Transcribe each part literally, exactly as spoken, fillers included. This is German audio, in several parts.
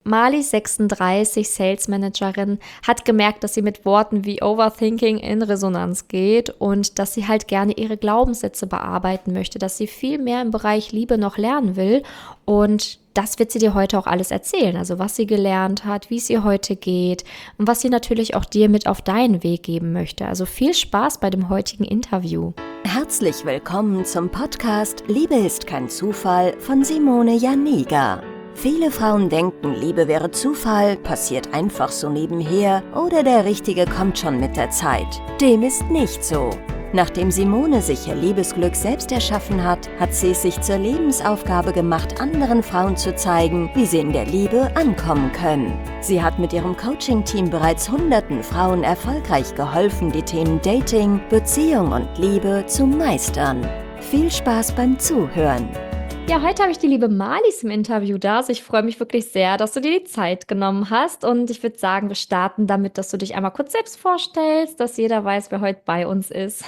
Mali, sechsunddreißig, Sales Managerin, hat gemerkt, dass sie mit Worten wie Overthinking in Resonanz geht und dass sie halt gerne ihre Glaubenssätze bearbeiten möchte, dass sie viel mehr im Bereich Liebe noch lernen will. Und das wird sie dir heute auch alles erzählen. Also was sie gelernt hat, wie es ihr heute geht und was sie natürlich auch dir mit auf deinen Weg geben möchte. Also viel Spaß bei dem heutigen Interview. Herzlich willkommen zum Podcast Liebe ist kein Zufall von Simone Janiga. Viele Frauen denken, Liebe wäre Zufall, passiert einfach so nebenher oder der Richtige kommt schon mit der Zeit. Dem ist nicht so. Nachdem Simone sich ihr Liebesglück selbst erschaffen hat, hat sie es sich zur Lebensaufgabe gemacht, anderen Frauen zu zeigen, wie sie in der Liebe ankommen können. Sie hat mit ihrem Coaching-Team bereits hunderten Frauen erfolgreich geholfen, die Themen Dating, Beziehung und Liebe zu meistern. Viel Spaß beim Zuhören! Ja, heute habe ich die liebe Marlies im Interview da. Also ich freue mich wirklich sehr, dass du dir die Zeit genommen hast. Und ich würde sagen, wir starten damit, dass du dich einmal kurz selbst vorstellst, dass jeder weiß, wer heute bei uns ist.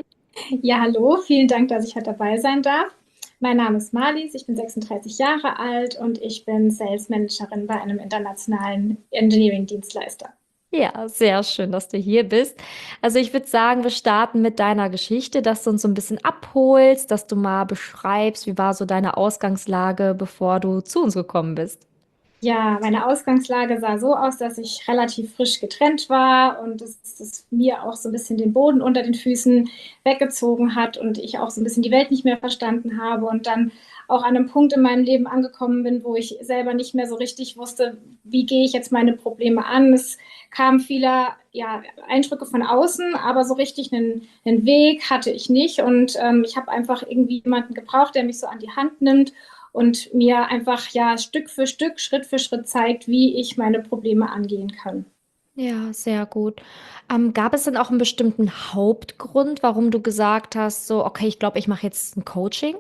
Ja, hallo, vielen Dank, dass ich heute dabei sein darf. Mein Name ist Marlies, ich bin sechsunddreißig Jahre alt und ich bin Sales Managerin bei einem internationalen Engineering-Dienstleister. Ja, sehr schön, dass du hier bist. Also ich würde sagen, wir starten mit deiner Geschichte, dass du uns so ein bisschen abholst, dass du mal beschreibst, wie war so deine Ausgangslage, bevor du zu uns gekommen bist. Ja, meine Ausgangslage sah so aus, dass ich relativ frisch getrennt war und es, es mir auch so ein bisschen den Boden unter den Füßen weggezogen hat und ich auch so ein bisschen die Welt nicht mehr verstanden habe und dann auch an einem Punkt in meinem Leben angekommen bin, wo ich selber nicht mehr so richtig wusste, wie gehe ich jetzt meine Probleme an. Es kamen viele ja, Eindrücke von außen, aber so richtig einen, einen Weg hatte ich nicht und ähm, ich habe einfach irgendwie jemanden gebraucht, der mich so an die Hand nimmt und mir einfach ja Stück für Stück, Schritt für Schritt zeigt, wie ich meine Probleme angehen kann. Ja, sehr gut. Ähm, gab es denn auch einen bestimmten Hauptgrund, warum du gesagt hast, so, okay, ich glaube, ich mache jetzt ein Coaching?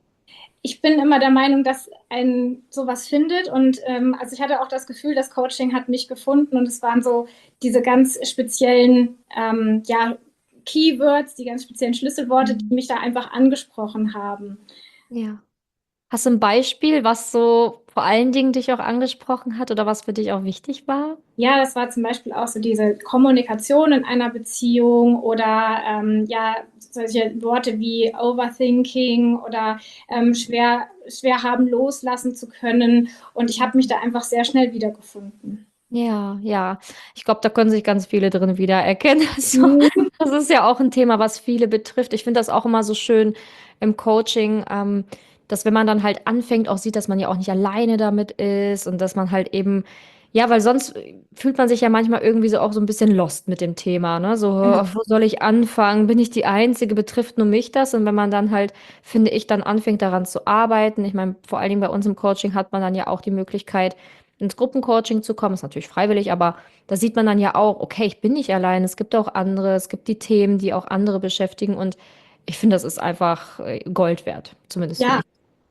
Ich bin immer der Meinung, dass ein sowas findet und ähm, also ich hatte auch das Gefühl, das Coaching hat mich gefunden und es waren so diese ganz speziellen ähm, ja, Keywords, die ganz speziellen Schlüsselworte, die mich da einfach angesprochen haben. Ja. Hast du ein Beispiel, was so vor allen Dingen dich auch angesprochen hat oder was für dich auch wichtig war? Ja, das war zum Beispiel auch so diese Kommunikation in einer Beziehung oder ähm, ja, solche Worte wie Overthinking oder ähm, schwer, schwer haben loslassen zu können. Und ich habe mich da einfach sehr schnell wiedergefunden. Ja, ja. Ich glaube, da können sich ganz viele drin wiedererkennen. Also, Mhm. das ist ja auch ein Thema, was viele betrifft. Ich finde das auch immer so schön im Coaching, ähm, dass wenn man dann halt anfängt, auch sieht, dass man ja auch nicht alleine damit ist und dass man halt eben, ja, weil sonst fühlt man sich ja manchmal irgendwie so auch so ein bisschen lost mit dem Thema, ne? So, Genau. wo soll ich anfangen? Bin ich die Einzige? Betrifft nur mich das? Und wenn man dann halt, finde ich, dann anfängt daran zu arbeiten, ich meine, vor allen Dingen bei uns im Coaching hat man dann ja auch die Möglichkeit, ins Gruppencoaching zu kommen, ist natürlich freiwillig, aber da sieht man dann ja auch, okay, ich bin nicht allein, es gibt auch andere, es gibt die Themen, die auch andere beschäftigen und ich finde, das ist einfach äh, Gold wert, zumindest für Ja, mich.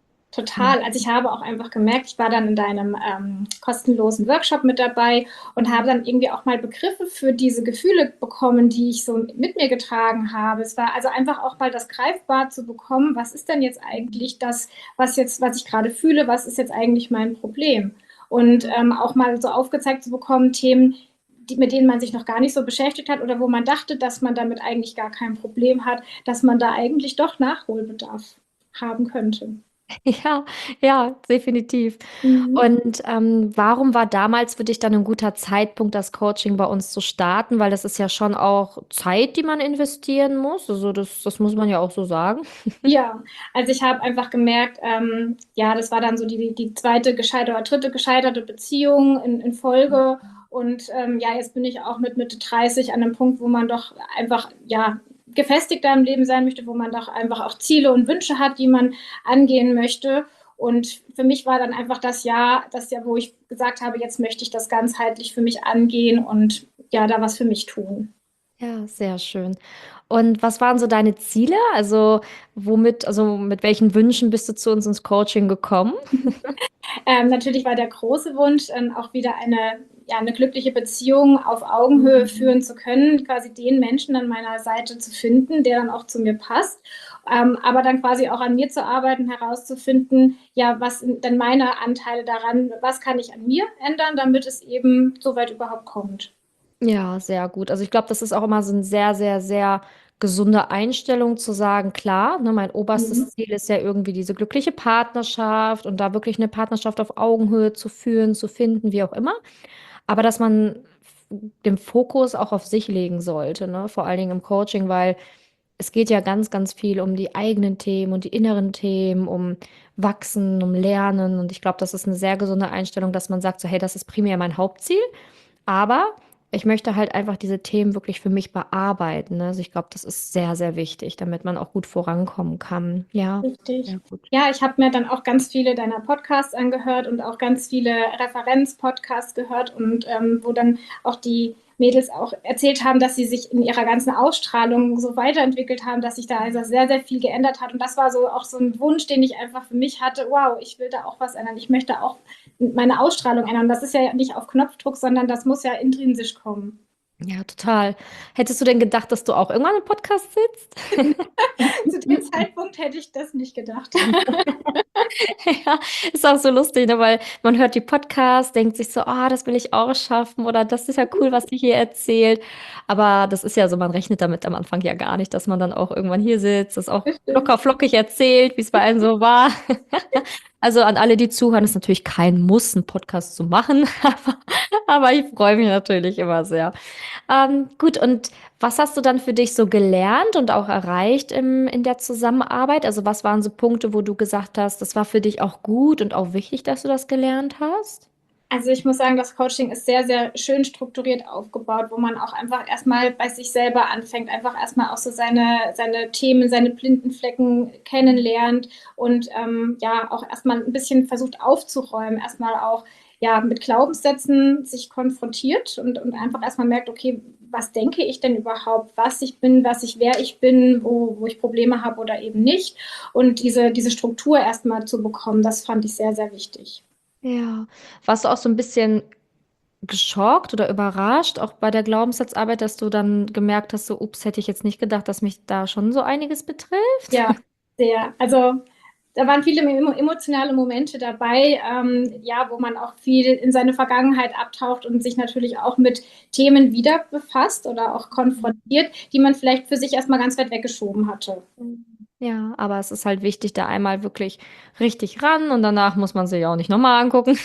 total. Also ich habe auch einfach gemerkt, ich war dann in deinem ähm, kostenlosen Workshop mit dabei und habe dann irgendwie auch mal Begriffe für diese Gefühle bekommen, die ich so mit mir getragen habe. Es war also einfach auch mal das greifbar zu bekommen, was ist denn jetzt eigentlich das, was jetzt, was ich gerade fühle, was ist jetzt eigentlich mein Problem? Und ähm, auch mal so aufgezeigt zu bekommen, Themen, die, mit denen man sich noch gar nicht so beschäftigt hat oder wo man dachte, dass man damit eigentlich gar kein Problem hat, dass man da eigentlich doch Nachholbedarf haben könnte. Ja, ja, definitiv. Mhm. Und ähm, warum war damals für dich dann ein guter Zeitpunkt, das Coaching bei uns zu starten? Weil das ist ja schon auch Zeit, die man investieren muss. Also das, das muss man ja auch so sagen. Ja, also ich habe einfach gemerkt, ähm, ja, das war dann so die, die zweite gescheiterte oder dritte gescheiterte Beziehung in, in Folge. Und ähm, ja, jetzt bin ich auch mit Mitte dreißig an einem Punkt, wo man doch einfach, ja, gefestigter im Leben sein möchte, wo man doch einfach auch Ziele und Wünsche hat, die man angehen möchte. Und für mich war dann einfach das Jahr, das Jahr, wo ich gesagt habe, jetzt möchte ich das ganzheitlich für mich angehen und ja, da was für mich tun. Ja, sehr schön. Und was waren so deine Ziele? Also womit, also mit welchen Wünschen bist du zu uns ins Coaching gekommen? Ähm, natürlich war der große Wunsch, ähm, auch wieder eine ja, eine glückliche Beziehung auf Augenhöhe führen zu können, quasi den Menschen an meiner Seite zu finden, der dann auch zu mir passt. Ähm, aber dann quasi auch an mir zu arbeiten, herauszufinden, ja, was sind denn meine Anteile daran, was kann ich an mir ändern, damit es eben so weit überhaupt kommt. Ja, sehr gut. Also ich glaube, das ist auch immer so eine sehr, sehr, sehr gesunde Einstellung zu sagen, klar, ne, mein Mhm. oberstes Ziel ist ja irgendwie diese glückliche Partnerschaft und da wirklich eine Partnerschaft auf Augenhöhe zu führen, zu finden, wie auch immer. Aber dass man den Fokus auch auf sich legen sollte, ne? Vor allen Dingen im Coaching, weil es geht ja ganz, ganz viel um die eigenen Themen und die inneren Themen, um Wachsen, um Lernen. Und ich glaube, das ist eine sehr gesunde Einstellung, dass man sagt, so, hey, das ist primär mein Hauptziel. Aber ich möchte halt einfach diese Themen wirklich für mich bearbeiten. Ne? Also ich glaube, das ist sehr, sehr wichtig, damit man auch gut vorankommen kann. Ja, Richtig. sehr gut. Ja, ich habe mir dann auch ganz viele deiner Podcasts angehört und auch ganz viele Referenz-Podcasts gehört und ähm, wo dann auch die Mädels auch erzählt haben, dass sie sich in ihrer ganzen Ausstrahlung so weiterentwickelt haben, dass sich da also sehr, sehr viel geändert hat. Und das war so auch so ein Wunsch, den ich einfach für mich hatte. Wow, ich will da auch was ändern. Ich möchte auch meine Ausstrahlung ändern. Das ist ja nicht auf Knopfdruck, sondern das muss ja intrinsisch kommen. Ja, total. Hättest du denn gedacht, dass du auch irgendwann im Podcast sitzt? Zu dem Zeitpunkt hätte ich das nicht gedacht. Ja, ist auch so lustig, ne? Weil man hört die Podcasts, denkt sich so, ah, das will ich auch schaffen oder das ist ja cool, was die hier erzählt. Aber das ist ja so, man rechnet damit am Anfang ja gar nicht, dass man dann auch irgendwann hier sitzt, das auch Bestimmt. locker flockig erzählt, wie es bei einem so war. Also an alle, die zuhören, ist natürlich kein Muss, einen Podcast zu machen, aber, aber ich freue mich natürlich immer sehr. Ähm, gut, und was hast du dann für dich so gelernt und auch erreicht im, in der Zusammenarbeit? Also was waren so Punkte, wo du gesagt hast, das war für dich auch gut und auch wichtig, dass du das gelernt hast? Also ich muss sagen, das Coaching ist sehr, sehr schön strukturiert aufgebaut, wo man auch einfach erstmal bei sich selber anfängt, einfach erstmal auch so seine, seine Themen, seine blinden Flecken kennenlernt und ähm, ja auch erstmal ein bisschen versucht aufzuräumen, erstmal auch ja mit Glaubenssätzen sich konfrontiert und, und einfach erstmal merkt, okay, was denke ich denn überhaupt, was ich bin, was ich, wer ich bin, wo, wo ich Probleme habe oder eben nicht. Und diese, diese Struktur erstmal zu bekommen, das fand ich sehr, sehr wichtig. Ja. Warst du auch so ein bisschen geschockt oder überrascht, auch bei der Glaubenssatzarbeit, dass du dann gemerkt hast, so, ups, hätte ich jetzt nicht gedacht, dass mich da schon so einiges betrifft? Ja, sehr. Also da waren viele emotionale Momente dabei, ähm, ja, wo man auch viel in seine Vergangenheit abtaucht und sich natürlich auch mit Themen wieder befasst oder auch konfrontiert, die man vielleicht für sich erstmal ganz weit weggeschoben hatte. Ja, aber es ist halt wichtig, da einmal wirklich richtig ran und danach muss man sich auch nicht nochmal angucken.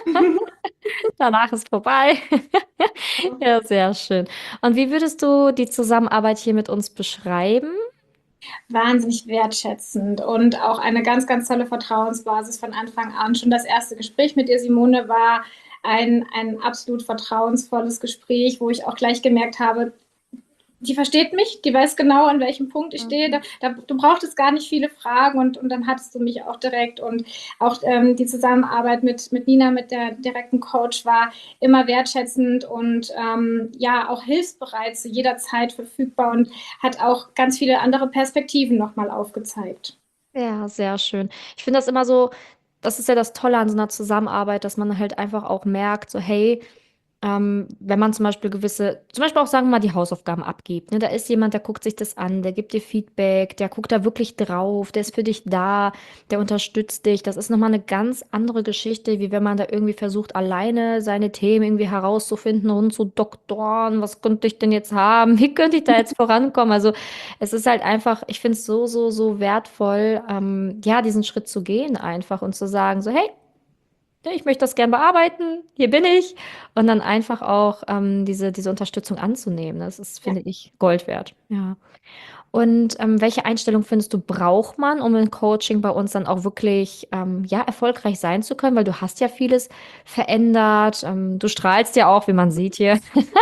Danach ist vorbei. Ja, sehr schön. Und wie würdest du die Zusammenarbeit hier mit uns beschreiben? Wahnsinnig wertschätzend und auch eine ganz, ganz tolle Vertrauensbasis von Anfang an. Schon das erste Gespräch mit dir, Simone, war ein, ein absolut vertrauensvolles Gespräch, wo ich auch gleich gemerkt habe, die versteht mich, die weiß genau, an welchem Punkt ich stehe. Da, da, du brauchtest gar nicht viele Fragen und, und dann hattest du mich auch direkt. Und auch ähm, die Zusammenarbeit mit, mit Nina, mit der direkten Coach, war immer wertschätzend und ähm, ja, auch hilfsbereit, zu jeder Zeit verfügbar und hat auch ganz viele andere Perspektiven nochmal aufgezeigt. Ja, sehr schön. Ich finde das immer so, das ist ja das Tolle an so einer Zusammenarbeit, dass man halt einfach auch merkt, so, hey, Ähm, wenn man zum Beispiel gewisse, zum Beispiel auch sagen wir mal die Hausaufgaben abgibt, ne? Da ist jemand, der guckt sich das an, der gibt dir Feedback, der guckt da wirklich drauf, der ist für dich da, der unterstützt dich. Das ist nochmal eine ganz andere Geschichte, wie wenn man da irgendwie versucht, alleine seine Themen irgendwie herauszufinden und zu doktoren, was könnte ich denn jetzt haben, wie könnte ich da jetzt vorankommen? Also es ist halt einfach, ich finde es so, so, so wertvoll, ähm, ja, diesen Schritt zu gehen einfach und zu sagen, so, hey, ja, ich möchte das gern bearbeiten, hier bin ich. Und dann einfach auch ähm, diese, diese Unterstützung anzunehmen. Das ist, Ja. finde ich, Gold wert. Ja. Und ähm, welche Einstellung findest du, braucht man, um im Coaching bei uns dann auch wirklich ähm, ja, erfolgreich sein zu können? Weil du hast ja vieles verändert. Ähm, du strahlst ja auch, wie man sieht hier.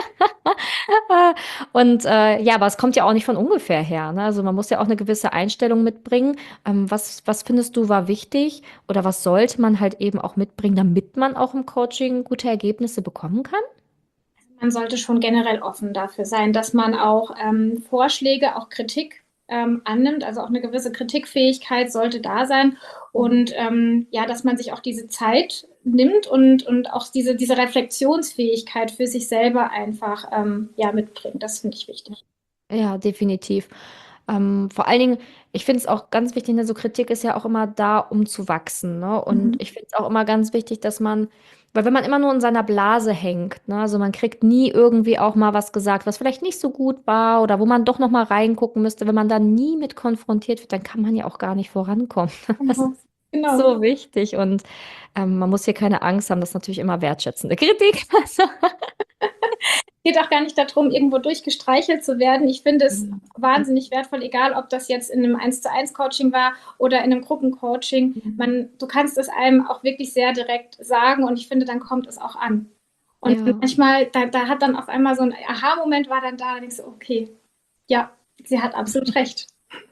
Und äh, ja, aber es kommt ja auch nicht von ungefähr her. Ne? Also man muss ja auch eine gewisse Einstellung mitbringen. Ähm, was, was findest du war wichtig oder was sollte man halt eben auch mitbringen, damit man auch im Coaching gute Ergebnisse bekommen kann? Man sollte schon generell offen dafür sein, dass man auch ähm, Vorschläge, auch Kritik ähm, annimmt. Also auch eine gewisse Kritikfähigkeit sollte da sein. Und ähm, ja, dass man sich auch diese Zeit nimmt und, und auch diese, diese Reflexionsfähigkeit für sich selber einfach ähm, ja, mitbringt. Das finde ich wichtig. Ja, definitiv. Ähm, vor allen Dingen, ich finde es auch ganz wichtig, ne, so Kritik ist ja auch immer da, um zu wachsen, ne? Und Mhm. ich finde es auch immer ganz wichtig, dass man, weil wenn man immer nur in seiner Blase hängt, ne, also man kriegt nie irgendwie auch mal was gesagt, was vielleicht nicht so gut war oder wo man doch noch mal reingucken müsste, wenn man dann nie mit konfrontiert wird, dann kann man ja auch gar nicht vorankommen. Das Genau. ist Genau. so wichtig und ähm, man muss hier keine Angst haben, das ist natürlich immer wertschätzende Kritik. Also, Geht auch gar nicht darum, irgendwo durchgestreichelt zu werden. Ich finde es wahnsinnig wertvoll, egal ob das jetzt in einem eins zu eins Coaching war oder in einem Gruppencoaching. Man, du kannst es einem auch wirklich sehr direkt sagen und ich finde, dann kommt es auch an. Und ja. manchmal, da, da hat dann auf einmal so ein Aha-Moment war dann da, da denkst du, okay, ja, sie hat absolut recht.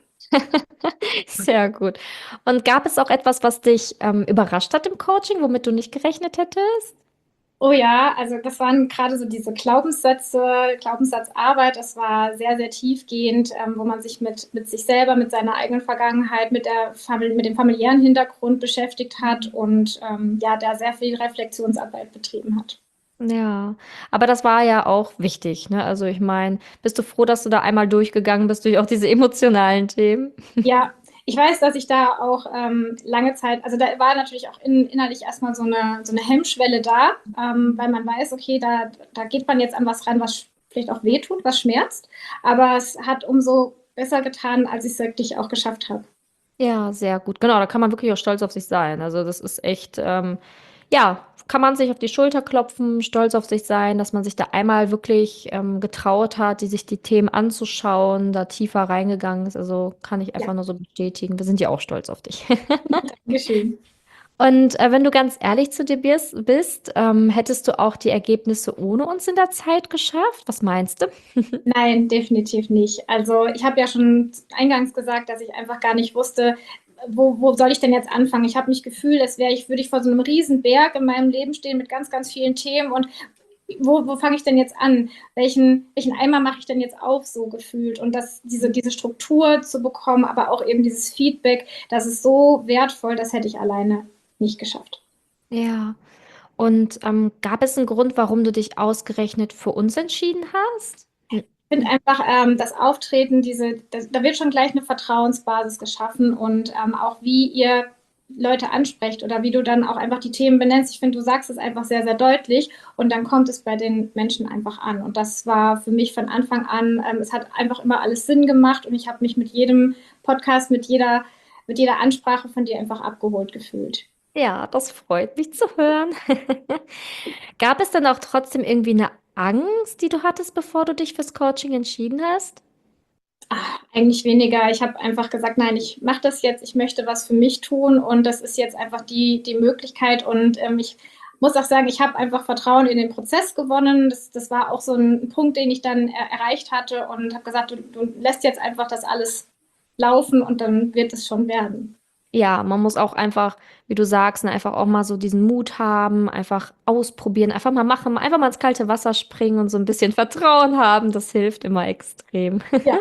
Sehr gut. Und gab es auch etwas, was dich ähm, überrascht hat im Coaching, womit du nicht gerechnet hättest? Oh ja, also das waren gerade so diese Glaubenssätze, Glaubenssatzarbeit, das war sehr, sehr tiefgehend, ähm, wo man sich mit, mit sich selber, mit seiner eigenen Vergangenheit, mit der Famili mit dem familiären Hintergrund beschäftigt hat und ähm, ja, da sehr viel Reflexionsarbeit betrieben hat. Ja, aber das war ja auch wichtig, ne? Also ich meine, bist du froh, dass du da einmal durchgegangen bist durch auch diese emotionalen Themen? Ja, ich weiß, dass ich da auch ähm, lange Zeit, also da war natürlich auch in, innerlich erstmal so eine, so eine Hemmschwelle da, ähm, weil man weiß, okay, da, da geht man jetzt an was ran, was vielleicht auch wehtut, was schmerzt. Aber es hat umso besser getan, als ich es wirklich auch geschafft habe. Ja, sehr gut. Genau, da kann man wirklich auch stolz auf sich sein. Also das ist echt, ähm, ja, kann man sich auf die Schulter klopfen, stolz auf sich sein, dass man sich da einmal wirklich ähm, getraut hat, die sich die Themen anzuschauen, da tiefer reingegangen ist. Also kann ich Ja, einfach nur so bestätigen. Wir sind ja auch stolz auf dich. geschehen. Und äh, wenn du ganz ehrlich zu dir bist, bist ähm, hättest du auch die Ergebnisse ohne uns in der Zeit geschafft? Was meinst du? Nein, definitiv nicht. Also ich habe ja schon eingangs gesagt, dass ich einfach gar nicht wusste, wo, wo soll ich denn jetzt anfangen? Ich habe mich gefühlt, als wäre ich, würde ich vor so einem riesen Berg in meinem Leben stehen mit ganz, ganz vielen Themen und wo, wo fange ich denn jetzt an? Welchen, welchen Eimer mache ich denn jetzt auf, so gefühlt? Und das, diese, diese Struktur zu bekommen, aber auch eben dieses Feedback, das ist so wertvoll, das hätte ich alleine nicht geschafft. Ja. Und ähm, gab es einen Grund, warum du dich ausgerechnet für uns entschieden hast? Hm. Ich finde einfach ähm, das Auftreten, diese, das, da wird schon gleich eine Vertrauensbasis geschaffen und ähm, auch wie ihr Leute ansprecht oder wie du dann auch einfach die Themen benennst. Ich finde, du sagst es einfach sehr, sehr deutlich und dann kommt es bei den Menschen einfach an. Und das war für mich von Anfang an, ähm, es hat einfach immer alles Sinn gemacht und ich habe mich mit jedem Podcast, mit jeder, mit jeder Ansprache von dir einfach abgeholt gefühlt. Ja, das freut mich zu hören. Gab es dann auch trotzdem irgendwie eine Angst, die du hattest, bevor du dich fürs Coaching entschieden hast? Ach, eigentlich weniger. Ich habe einfach gesagt, nein, ich mache das jetzt, ich möchte was für mich tun und das ist jetzt einfach die, die Möglichkeit und ähm, ich muss auch sagen, ich habe einfach Vertrauen in den Prozess gewonnen. Das, das war auch so ein Punkt, den ich dann er erreicht hatte und habe gesagt, du, du lässt jetzt einfach das alles laufen und dann wird es schon werden. Ja, man muss auch einfach, wie du sagst, ne, einfach auch mal so diesen Mut haben, einfach ausprobieren, einfach mal machen, einfach mal ins kalte Wasser springen und so ein bisschen Vertrauen haben. Das hilft immer extrem. Ja.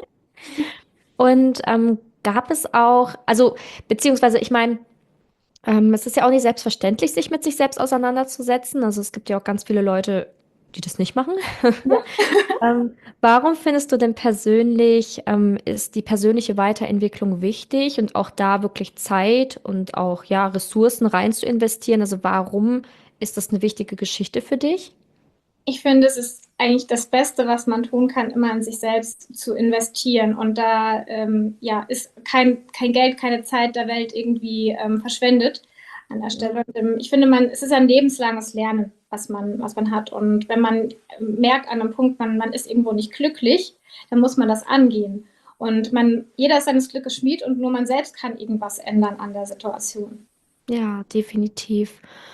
Und ähm, gab es auch, also beziehungsweise ich meine, ähm, es ist ja auch nicht selbstverständlich, sich mit sich selbst auseinanderzusetzen. Also es gibt ja auch ganz viele Leute, die das nicht machen. Ja. Ähm, warum findest du denn persönlich, ähm, ist die persönliche Weiterentwicklung wichtig und auch da wirklich Zeit und auch ja Ressourcen rein zu investieren? Also warum ist das eine wichtige Geschichte für dich? Ich finde, es ist eigentlich das Beste, was man tun kann, immer in sich selbst zu investieren. Und da ähm, ja, ist kein, kein Geld, keine Zeit der Welt irgendwie ähm, verschwendet an der Stelle. Und, ähm, ich finde, man, es ist ein lebenslanges Lernen, was man, was man hat. Und wenn man ähm, merkt an einem Punkt, man, man ist irgendwo nicht glücklich, dann muss man das angehen. Und man, jeder ist seines Glückes Schmied und nur man selbst kann irgendwas ändern an der Situation. Ja, definitiv.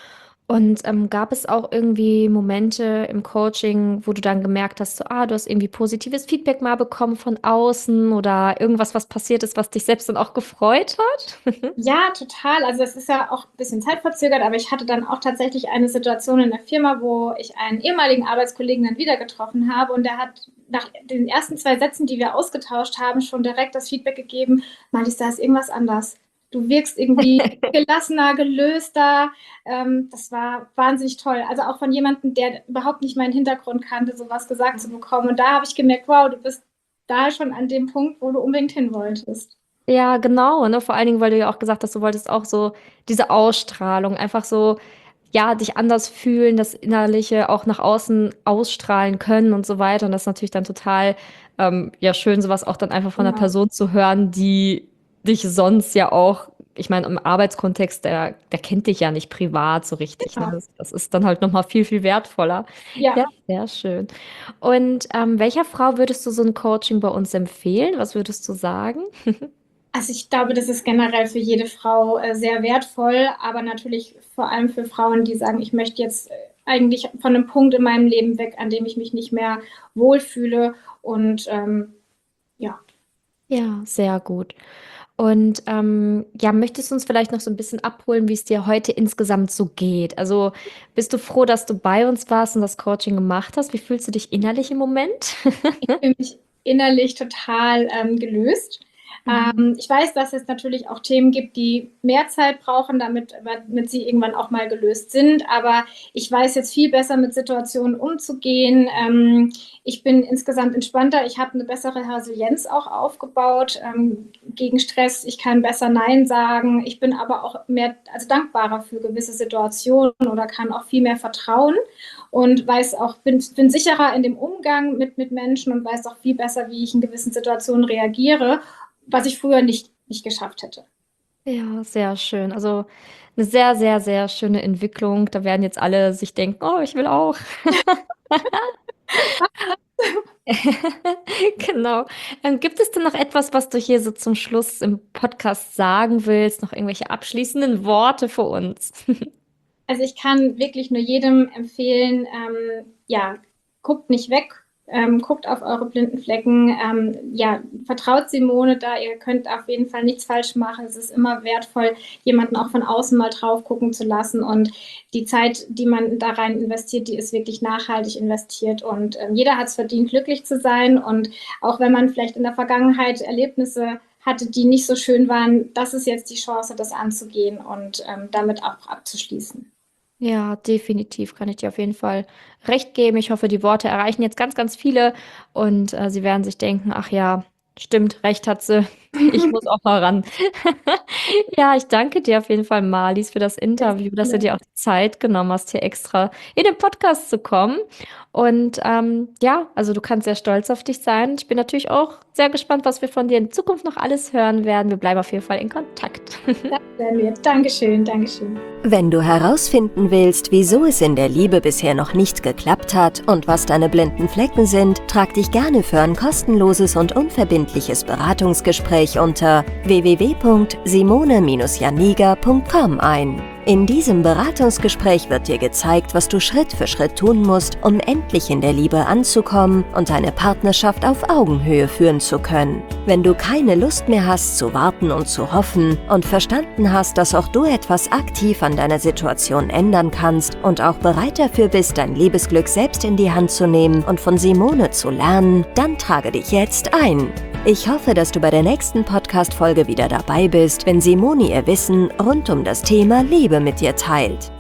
Und ähm, gab es auch irgendwie Momente im Coaching, wo du dann gemerkt hast, so, ah, du hast irgendwie positives Feedback mal bekommen von außen oder irgendwas, was passiert ist, was dich selbst dann auch gefreut hat? Ja, total. Also es ist ja auch ein bisschen zeitverzögert, aber ich hatte dann auch tatsächlich eine Situation in der Firma, wo ich einen ehemaligen Arbeitskollegen dann wieder getroffen habe und der hat nach den ersten zwei Sätzen, die wir ausgetauscht haben, schon direkt das Feedback gegeben, Marlies, da ist irgendwas anders. Du wirkst irgendwie gelassener, gelöster. Ähm, das war wahnsinnig toll. Also auch von jemandem, der überhaupt nicht meinen Hintergrund kannte, sowas gesagt zu bekommen. Und da habe ich gemerkt, wow, du bist da schon an dem Punkt, wo du unbedingt hin wolltest. Ja, genau, ne? Vor allen Dingen, weil du ja auch gesagt hast, du wolltest auch so diese Ausstrahlung, einfach so, ja, dich anders fühlen, das Innerliche auch nach außen ausstrahlen können und so weiter. Und das ist natürlich dann total, ähm, ja, schön, sowas auch dann einfach von einer Genau. Person zu hören, die dich sonst ja auch, ich meine, im Arbeitskontext, der, der kennt dich ja nicht privat so richtig, ne? Genau. Das, das ist dann halt nochmal viel, viel wertvoller. Ja. Ja, sehr schön. Und ähm, welcher Frau würdest du so ein Coaching bei uns empfehlen? Was würdest du sagen? Also ich glaube, das ist generell für jede Frau äh, sehr wertvoll, aber natürlich vor allem für Frauen, die sagen, ich möchte jetzt äh, eigentlich von einem Punkt in meinem Leben weg, an dem ich mich nicht mehr wohlfühle. Und ähm, ja, Ja, sehr gut. Und ähm, ja, möchtest du uns vielleicht noch so ein bisschen abholen, wie es dir heute insgesamt so geht? Also bist du froh, dass du bei uns warst und das Coaching gemacht hast? Wie fühlst du dich innerlich im Moment? ich fühle mich innerlich total ähm, gelöst. Mhm. Ähm, ich weiß, dass es natürlich auch Themen gibt, die mehr Zeit brauchen, damit, damit sie irgendwann auch mal gelöst sind. Aber ich weiß jetzt viel besser mit Situationen umzugehen. Ähm, ich bin insgesamt entspannter. Ich habe eine bessere Resilienz auch aufgebaut ähm, gegen Stress. Ich kann besser Nein sagen. Ich bin aber auch mehr, also dankbarer für gewisse Situationen oder kann auch viel mehr vertrauen und weiß auch, bin, bin sicherer in dem Umgang mit, mit Menschen und weiß auch viel besser, wie ich in gewissen Situationen reagiere, was ich früher nicht, nicht geschafft hätte. Ja, sehr schön. Also eine sehr, sehr, sehr schöne Entwicklung. Da werden jetzt alle sich denken, oh, ich will auch. Genau. Ähm, gibt es denn noch etwas, was du hier so zum Schluss im Podcast sagen willst? Noch irgendwelche abschließenden Worte für uns? Also ich kann wirklich nur jedem empfehlen, ähm, ja, guckt nicht weg, ähm, guckt auf eure blinden Flecken, ähm, ja, vertraut Simone da, ihr könnt auf jeden Fall nichts falsch machen. Es ist immer wertvoll, jemanden auch von außen mal drauf gucken zu lassen und die Zeit, die man da rein investiert, die ist wirklich nachhaltig investiert und ähm, jeder hat es verdient, glücklich zu sein und auch wenn man vielleicht in der Vergangenheit Erlebnisse hatte, die nicht so schön waren, das ist jetzt die Chance, das anzugehen und ähm, damit auch abzuschließen. Ja, definitiv kann ich dir auf jeden Fall recht geben. Ich hoffe, die Worte erreichen jetzt ganz, ganz viele und äh, sie werden sich denken, ach ja, stimmt, recht hat sie. Ich muss auch mal ran. Ja, ich danke dir auf jeden Fall, Marlies, für das Interview, dass du dir auch die Zeit genommen hast, hier extra in den Podcast zu kommen. Und ähm, ja, also du kannst sehr stolz auf dich sein. Ich bin natürlich auch sehr gespannt, was wir von dir in Zukunft noch alles hören werden. Wir bleiben auf jeden Fall in Kontakt. Das wäre mir. Dankeschön, Dankeschön. Wenn du herausfinden willst, wieso es in der Liebe bisher noch nicht geklappt hat und was deine blinden Flecken sind, trag dich gerne für ein kostenloses und unverbindliches Beratungsgespräch unter w w w punkt simone janiga punkt com ein. In diesem Beratungsgespräch wird dir gezeigt, was du Schritt für Schritt tun musst, um endlich in der Liebe anzukommen und deine Partnerschaft auf Augenhöhe führen zu können. Wenn du keine Lust mehr hast zu warten und zu hoffen und verstanden hast, dass auch du etwas aktiv an deiner Situation ändern kannst und auch bereit dafür bist, dein Liebesglück selbst in die Hand zu nehmen und von Simone zu lernen, dann trage dich jetzt ein. Ich hoffe, dass du bei der nächsten Podcast-Folge wieder dabei bist, wenn Simone ihr Wissen rund um das Thema Liebe mit dir teilt.